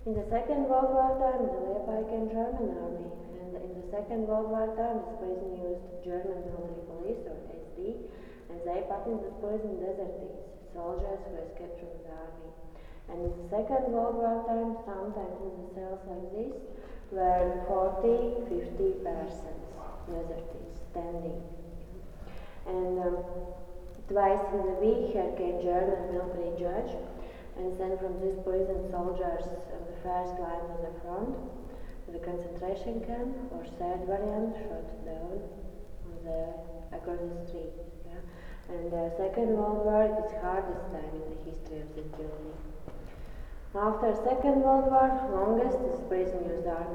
In the Second World War time, the Leopold German army, and in the Second World War time, this prison used German military police or SD, and they put in this prison desertees, soldiers who escaped from the army. And in the Second World War time, sometimes in the cells like this, were 40-50 persons, desertees, standing. And twice in the week here came German military judge, and then from this prison soldiers on the first line on the front to the concentration camp, or third variant, shot down across the street. Yeah? And the Second World War is the hardest time in the history of this building. After Second World War, longest, this prison used army